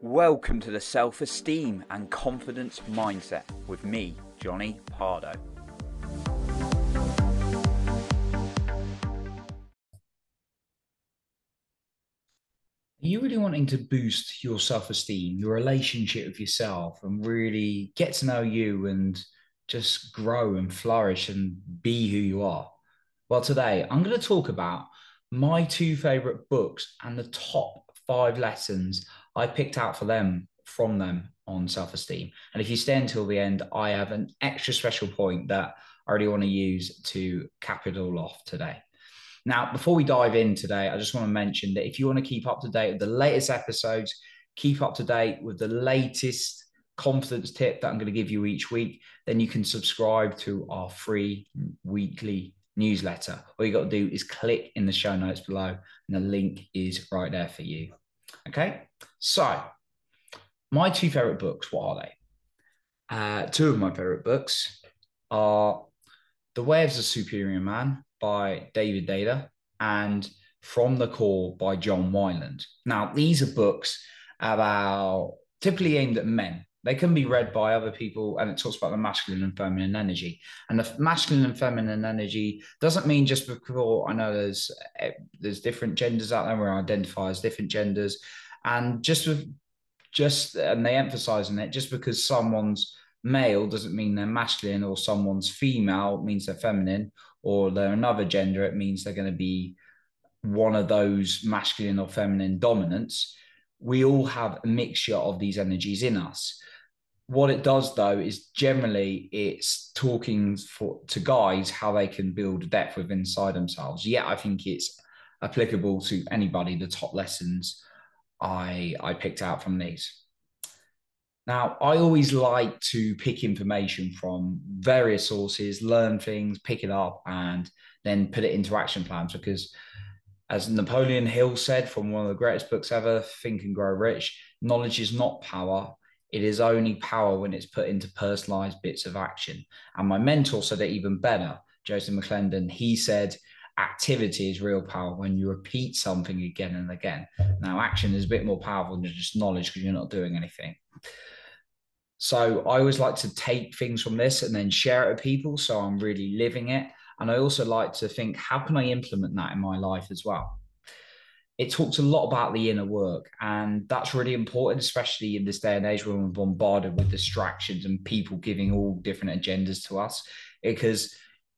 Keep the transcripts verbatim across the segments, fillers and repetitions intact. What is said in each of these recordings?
Welcome to the Self-Esteem and Confidence Mindset with me, Johnny Pardo. Are you really wanting to boost your self-esteem, your relationship with yourself, and really get to know you and just grow and flourish and be who you are? Well, today I'm going to talk about my two favorite books and the top five lessons I picked out for them from them on self-esteem. And if you stay until the end, I have an extra special point that I really want to use to cap it all off today. Now, before we dive in today, I just want to mention that if you want to keep up to date with the latest episodes, keep up to date with the latest confidence tip that I'm going to give you each week, then you can subscribe to our free weekly newsletter. All you got to do is click in the show notes below, and the link is right there for you. Okay, so my two favorite books, what are they? Uh, two of my favorite books are The Way of the Superior Man by David Data and From the Core by John Wyland. Now, these are books about typically aimed at men. They can be read by other people, and it talks about the masculine and feminine energy. And the masculine and feminine energy doesn't mean just because I know there's there's different genders out there where I identify as different genders, and just with just and they emphasize on it, just because someone's male doesn't mean they're masculine, or someone's female means they're feminine, or they're another gender, it means they're going to be one of those masculine or feminine dominants. We all have a mixture of these energies in us. What it does, though, is generally it's talking for to guys how they can build depth within inside themselves. Yeah, I think it's applicable to anybody, the top lessons I I picked out from these. Now, I always like to pick information from various sources, learn things, pick it up, and then put it into action plans. Because, as Napoleon Hill said from one of the greatest books ever, Think and Grow Rich, knowledge is not power. It is only power when it's put into personalized bits of action. And my mentor said it even better, Joseph McClendon. He said, activity is real power when you repeat something again and again. Now, action is a bit more powerful than just knowledge because you're not doing anything. So I always like to take things from this and then share it with people. So I'm really living it. And I also like to think, how can I implement that in my life as well? It talks a lot about the inner work, and that's really important, especially in this day and age when we're bombarded with distractions and people giving all different agendas to us. Because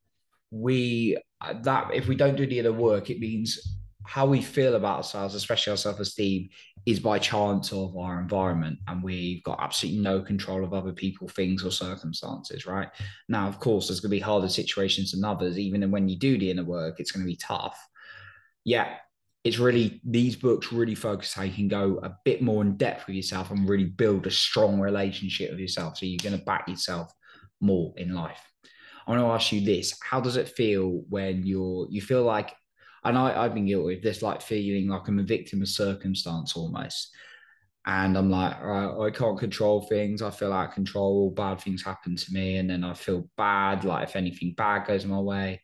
we that if we don't do the inner work, it means how we feel about ourselves, especially our self-esteem, is by chance of our environment, and we've got absolutely no control of other people, things, or circumstances. Right now, of course, there's going to be harder situations than others. Even when you do the inner work, it's going to be tough. Yeah, it's really these books really focus how you can go a bit more in depth with yourself and really build a strong relationship with yourself. So you're going to back yourself more in life. I want to ask you this: how does it feel when you're you feel like, and I, I've been guilty of this, like feeling like I'm a victim of circumstance almost. And I'm like, right, I can't control things. I feel out of control. All bad things happen to me. And then I feel bad, like if anything bad goes my way.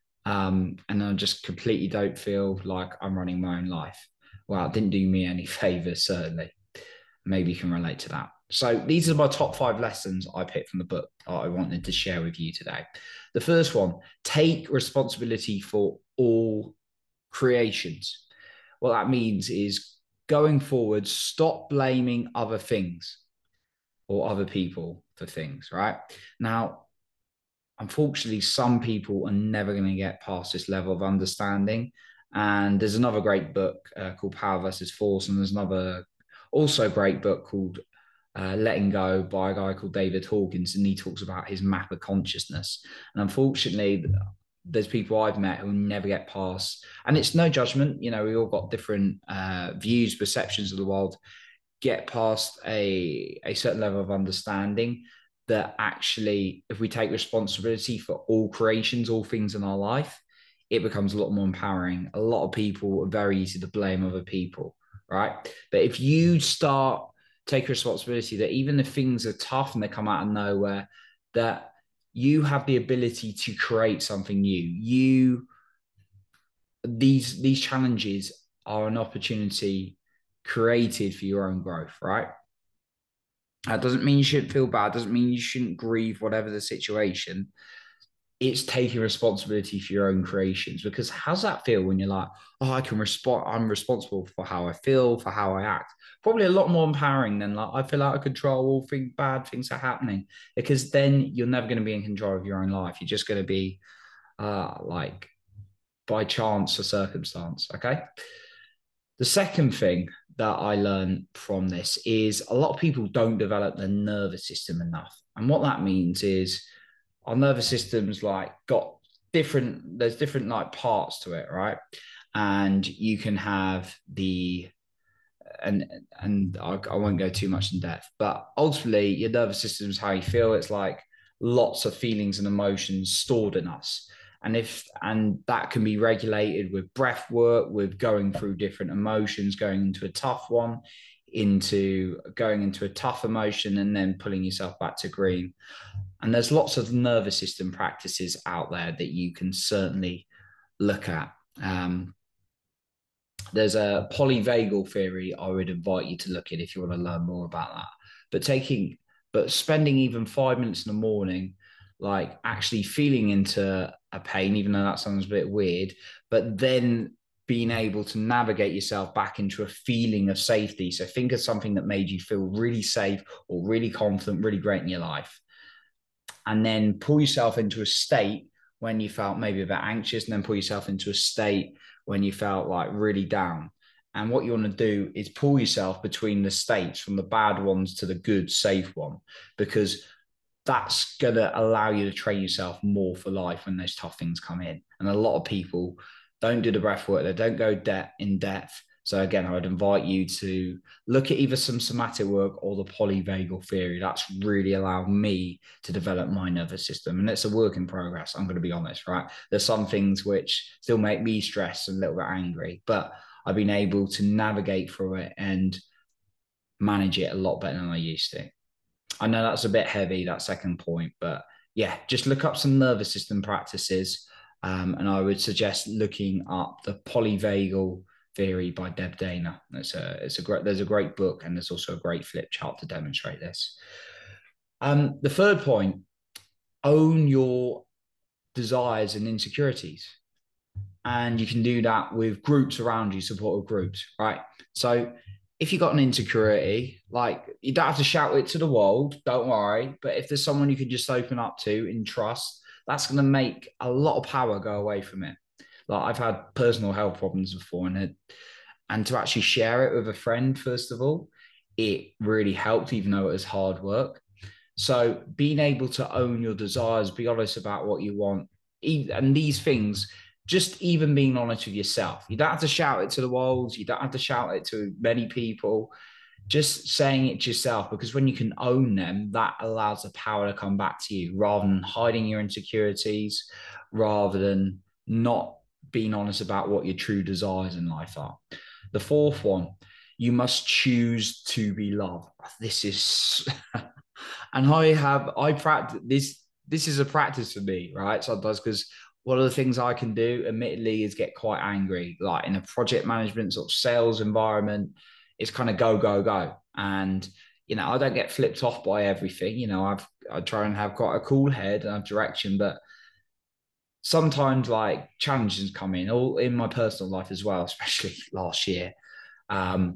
Um, and I just completely don't feel like I'm running my own life. Well, it didn't do me any favors, certainly. Maybe you can relate to that. So these are my top five lessons I picked from the book that I wanted to share with you today. The first one, take responsibility for all creations. What that means is going forward, stop blaming other things or other people for things, right? Now, unfortunately, some people are never going to get past this level of understanding. And there's another great book uh, called Power versus Force, and there's another also great book called uh, Letting Go by a guy called David Hawkins, and he talks about his map of consciousness. And unfortunately, there's people I've met who never get past, and it's no judgment. You know, we all got different uh, views, perceptions of the world. Get past a a certain level of understanding that actually, if we take responsibility for all creations, all things in our life, it becomes a lot more empowering. A lot of people are very easy to blame other people, right? But if you start take responsibility that even if things are tough and they come out of nowhere, that you have the ability to create something new. You these these challenges are an opportunity created for your own growth, right? That doesn't mean you shouldn't feel bad, doesn't mean you shouldn't grieve, whatever the situation. It's taking responsibility for your own creations, because how's that feel when you're like, oh, I can respond, I'm responsible for how I feel, for how I act. Probably a lot more empowering than like I feel out of control, all think bad things are happening, because then you're never going to be in control of your own life. You're just going to be uh like by chance or circumstance. Okay. The second thing that I learned from this is a lot of people don't develop their nervous system enough. And what that means is our nervous system's like got different, there's different like parts to it, right? And you can have the, and and I, I won't go too much in depth, but ultimately your nervous system is how you feel. It's like lots of feelings and emotions stored in us. And if and that can be regulated with breath work, with going through different emotions, going into a tough one, into going into a tough emotion, and then pulling yourself back to green. And there's lots of nervous system practices out there that you can certainly look at. Um, there's a polyvagal theory I would invite you to look at if you want to learn more about that. But taking, but spending even five minutes in the morning, like actually feeling into a pain, even though that sounds a bit weird, but then being able to navigate yourself back into a feeling of safety. So think of something that made you feel really safe or really confident, really great in your life. And then pull yourself into a state when you felt maybe a bit anxious, and then pull yourself into a state when you felt like really down. And what you want to do is pull yourself between the states, from the bad ones to the good, safe one, because that's going to allow you to train yourself more for life when those tough things come in. And a lot of people don't do the breath work. They don't go de- in depth. So again, I would invite you to look at either some somatic work or the polyvagal theory. That's really allowed me to develop my nervous system. And it's a work in progress. I'm going to be honest, right? There's some things which still make me stressed and a little bit angry, but I've been able to navigate through it and manage it a lot better than I used to. I know that's a bit heavy, that second point, but yeah, just look up some nervous system practices. Um, and I would suggest looking up the polyvagal theory by Deb Dana. It's a, it's a great, there's a great book, and there's also a great flip chart to demonstrate this. Um, the third point, own your desires and insecurities. And you can do that with groups around you, supportive groups, right? So if you've got an insecurity, like you don't have to shout it to the world, don't worry. But if there's someone you can just open up to in trust, that's going to make a lot of power go away from it. Like I've had personal health problems before, and it, and to actually share it with a friend, first of all, it really helped, even though it was hard work. So being able to own your desires, be honest about what you want, and these things, just even being honest with yourself. You don't have to shout it to the world. You don't have to shout it to many people. Just saying it to yourself, because when you can own them, that allows the power to come back to you, rather than hiding your insecurities, rather than not being honest about what your true desires in life are. The fourth one, you must choose to be loved. This is, and I have, I practice this. This is a practice for me, right? Sometimes, because one of the things I can do, admittedly, is get quite angry. Like in a project management sort of sales environment, it's kind of go, go, go. And, you know, I don't get flipped off by everything. You know, I've, I try and have quite a cool head and have direction, but sometimes like challenges come in, all in my personal life as well, especially last year. Um,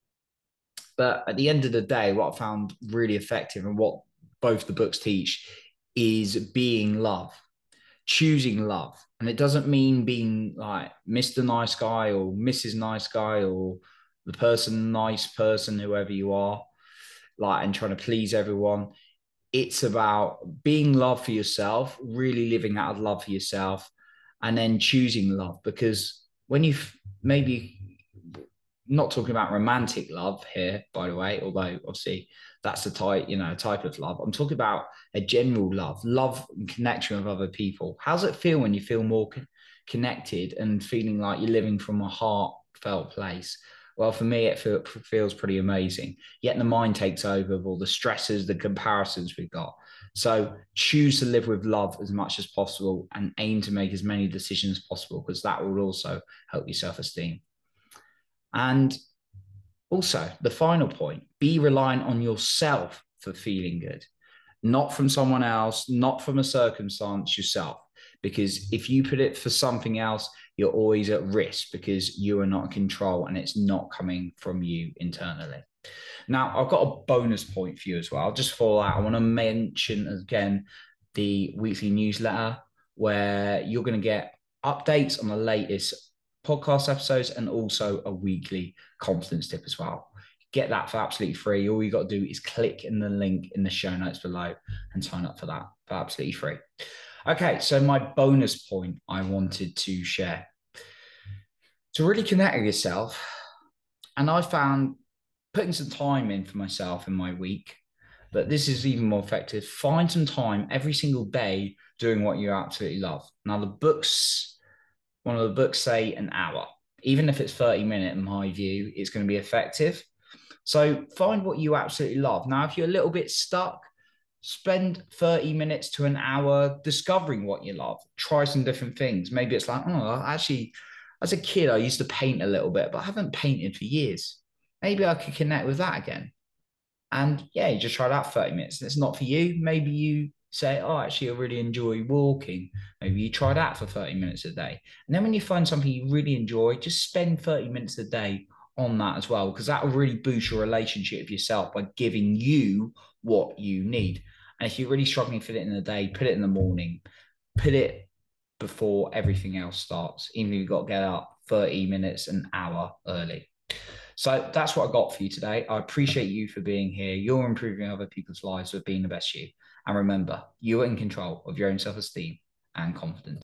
but at the end of the day, what I found really effective, and what both the books teach, is being love, choosing love. And it doesn't mean being like Mister Nice Guy or Missus Nice Guy or the person, nice person, whoever you are, like, and trying to please everyone. It's about being love for yourself, really living out of love for yourself, and then choosing love. Because when you maybe, not talking about romantic love here, by the way, although obviously that's the type, you know, type of love. I'm talking about a general love, love and connection with other people. How's it feel when you feel more co- connected and feeling like you're living from a heartfelt place? Well, for me, it feel, feels pretty amazing. Yet the mind takes over with all the stresses, the comparisons we've got. So choose to live with love as much as possible, and aim to make as many decisions as possible, because that will also help your self-esteem. And Also, the final point, be reliant on yourself for feeling good, not from someone else, not from a circumstance, yourself. Because if you put it for something else, you're always at risk because you are not in control and it's not coming from you internally. Now, I've got a bonus point for you as well. Just for that, I want to mention again the weekly newsletter where you're going to get updates on the latest podcast episodes and also a weekly confidence tip as well. Get that for absolutely free. All you got to do is click in the link in the show notes below and sign up for that for absolutely free. Okay, so my bonus point I wanted to share. To really connect with yourself, and I found putting some time in for myself in my week, but this is even more effective. Find some time every single day doing what you absolutely love. Now, the books, one of the books say an hour. Even if it's thirty minutes, in my view, it's going to be effective. So find what you absolutely love. Now, if you're a little bit stuck, spend thirty minutes to an hour discovering what you love. Try some different things. Maybe it's like, oh, actually, as a kid, I used to paint a little bit, but I haven't painted for years. Maybe I could connect with that again. And yeah, you just try that thirty minutes. And it's not for you. Maybe you say, oh, actually, I really enjoy walking. Maybe you try that for thirty minutes a day. And then when you find something you really enjoy, just spend thirty minutes a day on that as well, because that will really boost your relationship with yourself by giving you what you need. And if you're really struggling to fit it in the day, put it in the morning, put it before everything else starts, even if you've got to get up thirty minutes, an hour early. So that's what I got for you today. I appreciate you for being here. You're improving other people's lives with being the best you. And remember, you are in control of your own self-esteem and confidence.